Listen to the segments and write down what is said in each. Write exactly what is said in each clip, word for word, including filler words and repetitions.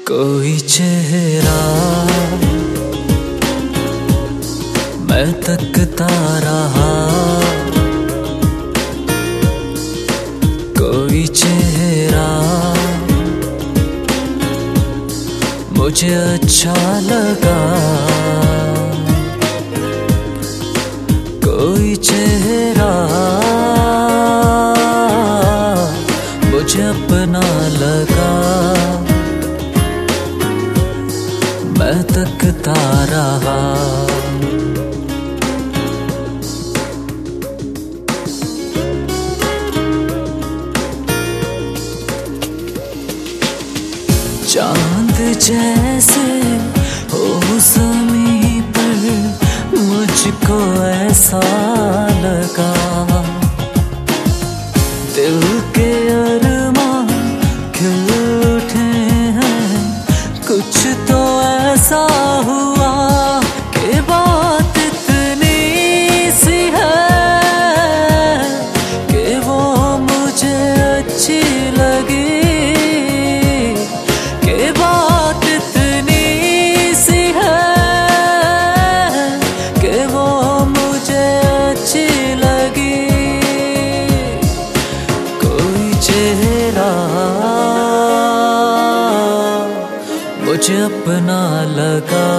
कोई चेहरा मैं तकता रहा, कोई चेहरा मुझे अच्छा लगा, कोई चेहरा मुझे अपना लगा। मैं तकता रहा, चांद जैसे हो ज़मीं पर मुझको ऐसा लगा, दिल के अरमां खिल उठे हैं, कुछ तो ऐसा हुआ कि बात इतनी सी है कि वो मुझे अच्छी लगी, कि बात इतनी सी है कि वो मुझे अच्छी लगी। कोई चेहरा मुझे अपना लगा,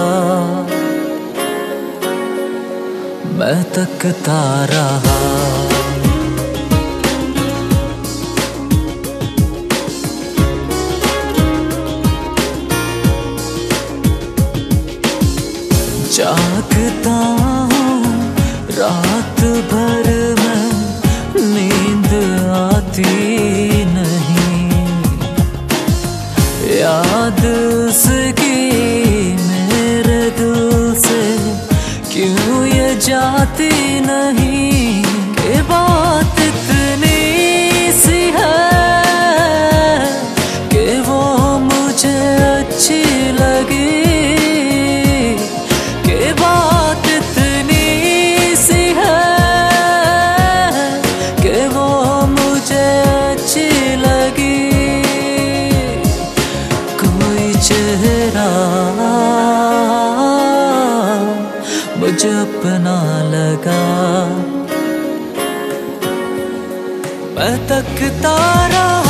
मैं तकता रहा। जागता हूँ रात भर में, नींद आती नहीं, याद उसकी मेरे दिल से क्यों ये जाती नहीं, कि बात इतनी सी है कि वो मुझे अच्छी लगी, कि बात इतनी सी है कि वो मुझे अच्छी लगी। कोई चेहरा मुझे अपना लगा, मैं तकता रहा।